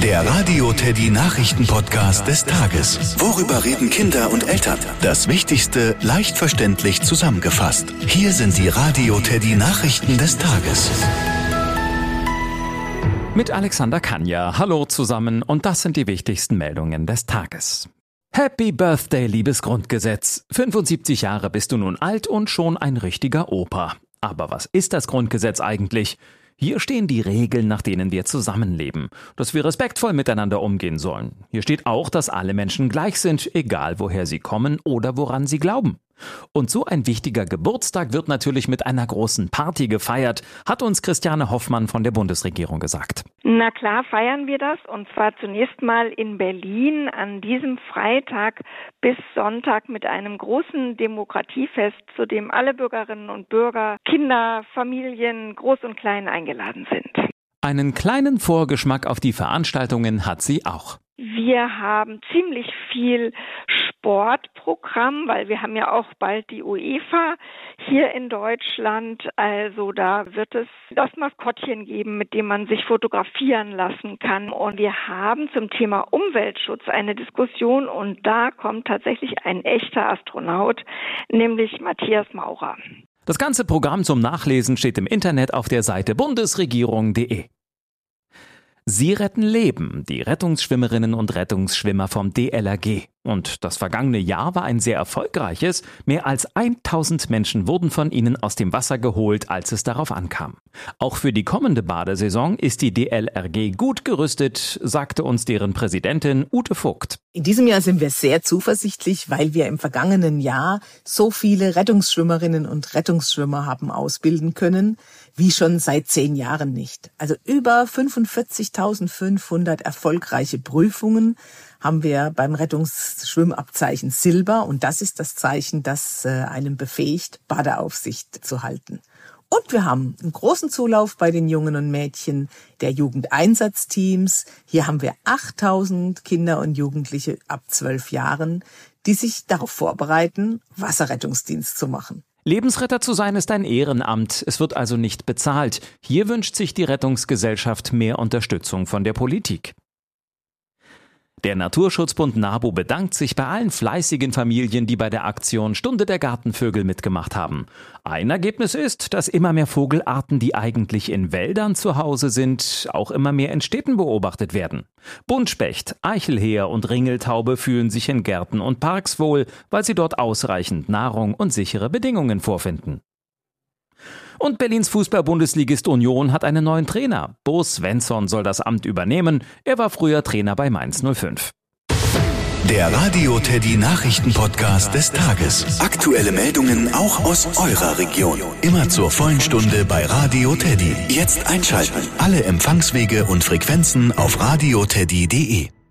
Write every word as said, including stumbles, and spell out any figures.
Der Radio Teddy Nachrichten-Podcast des Tages. Worüber reden Kinder und Eltern? Das Wichtigste leicht verständlich zusammengefasst. Hier sind die Radio Teddy Nachrichten des Tages. Mit Alexander Kanja. Hallo zusammen und das sind die wichtigsten Meldungen des Tages. Happy Birthday, liebes Grundgesetz. fünfundsiebzig Jahre bist du nun alt und schon ein richtiger Opa. Aber was ist das Grundgesetz eigentlich? Hier stehen die Regeln, nach denen wir zusammenleben, dass wir respektvoll miteinander umgehen sollen. Hier steht auch, dass alle Menschen gleich sind, egal woher sie kommen oder woran sie glauben. Und so ein wichtiger Geburtstag wird natürlich mit einer großen Party gefeiert, hat uns Christiane Hoffmann von der Bundesregierung gesagt. Na klar feiern wir das, und zwar zunächst mal in Berlin an diesem Freitag bis Sonntag mit einem großen Demokratiefest, zu dem alle Bürgerinnen und Bürger, Kinder, Familien, groß und klein eingeladen sind. Einen kleinen Vorgeschmack auf die Veranstaltungen hat sie auch. Wir haben ziemlich viel Sportprogramm, weil wir haben ja auch bald die UEFA hier in Deutschland. Also da wird es das Maskottchen geben, mit dem man sich fotografieren lassen kann. Und wir haben zum Thema Umweltschutz eine Diskussion, und da kommt tatsächlich ein echter Astronaut, nämlich Matthias Maurer. Das ganze Programm zum Nachlesen steht im Internet auf der Seite bundesregierung punkt de. Sie retten Leben, die Rettungsschwimmerinnen und Rettungsschwimmer vom D L R G. Und das vergangene Jahr war ein sehr erfolgreiches. Mehr als tausend Menschen wurden von ihnen aus dem Wasser geholt, als es darauf ankam. Auch für die kommende Badesaison ist die D L R G gut gerüstet, sagte uns deren Präsidentin Ute Vogt. In diesem Jahr sind wir sehr zuversichtlich, weil wir im vergangenen Jahr so viele Rettungsschwimmerinnen und Rettungsschwimmer haben ausbilden können, wie schon seit zehn Jahren nicht. Also über fünfundvierzigtausendfünfhundert erfolgreiche Prüfungen haben wir beim Rettungsschwimmabzeichen Silber, und das ist das Zeichen, das äh, einen befähigt, Badeaufsicht zu halten. Und wir haben einen großen Zulauf bei den Jungen und Mädchen der Jugendeinsatzteams. Hier haben wir achttausend Kinder und Jugendliche ab zwölf Jahren, die sich darauf vorbereiten, Wasserrettungsdienst zu machen. Lebensretter zu sein ist ein Ehrenamt, es wird also nicht bezahlt. Hier wünscht sich die Rettungsgesellschaft mehr Unterstützung von der Politik. Der Naturschutzbund NABU bedankt sich bei allen fleißigen Familien, die bei der Aktion Stunde der Gartenvögel mitgemacht haben. Ein Ergebnis ist, dass immer mehr Vogelarten, die eigentlich in Wäldern zu Hause sind, auch immer mehr in Städten beobachtet werden. Buntspecht, Eichelheer und Ringeltaube fühlen sich in Gärten und Parks wohl, weil sie dort ausreichend Nahrung und sichere Bedingungen vorfinden. Und Berlins Fußball-Bundesligist Union hat einen neuen Trainer. Bo Svensson soll das Amt übernehmen. Er war früher Trainer bei Mainz null fünf. Der Radio Teddy Nachrichten-Podcast des Tages. Aktuelle Meldungen auch aus eurer Region. Immer zur vollen Stunde bei Radio Teddy. Jetzt einschalten. Alle Empfangswege und Frequenzen auf radio teddy punkt de.